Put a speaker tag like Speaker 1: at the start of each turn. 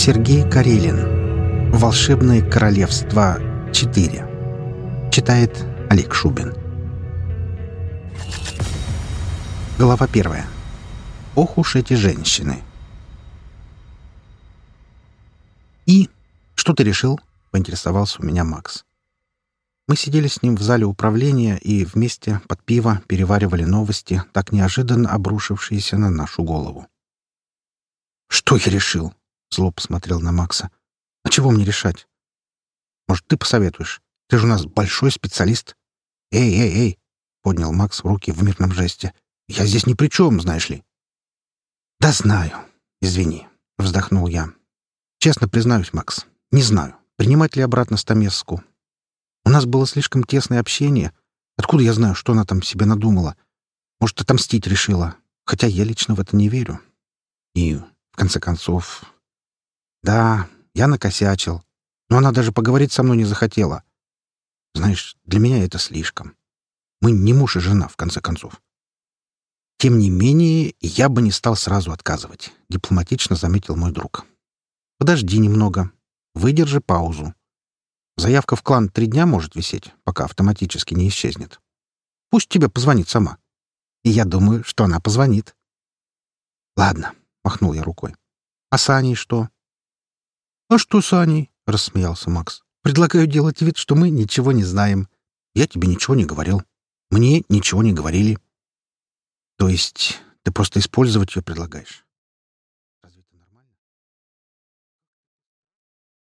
Speaker 1: Сергей Карелин. «Волшебное королевство 4». Читает Олег Шубин. Глава 1. Ох уж эти женщины. «И? Что ты решил?» — поинтересовался у меня Макс. Мы сидели с ним в зале управления и вместе под пиво переваривали новости, так неожиданно обрушившиеся на нашу голову. «Что я решил?» — зло посмотрел на Макса. «А чего мне решать? Может, ты посоветуешь? Ты же у нас большой специалист». «Эй!» — поднял Макс руки в мирном жесте. «Я здесь ни при чем, знаешь ли». «Да знаю. Извини», — вздохнул я. «Честно признаюсь, Макс, не знаю, принимать ли обратно Стамеску. У нас было слишком тесное общение. Откуда я знаю, что она там себе надумала? Может, отомстить решила. Хотя я лично в это не верю. И, в конце концов... Да, я накосячил. Но она даже поговорить со мной не захотела. Знаешь, для меня это слишком. Мы не муж и жена, в конце концов. Тем не менее, я бы не стал сразу отказывать, дипломатично заметил мой друг. Подожди немного. Выдержи паузу. Заявка в клан 3 дня может висеть, пока автоматически не исчезнет. Пусть тебе позвонит сама. И я думаю, что она позвонит. Ладно, махнул я рукой. А с Аней что? А что с Аней? Рассмеялся Макс. Предлагаю делать вид, что мы ничего не знаем. Я тебе ничего не говорил. Мне ничего не говорили. То есть ты просто использовать ее предлагаешь?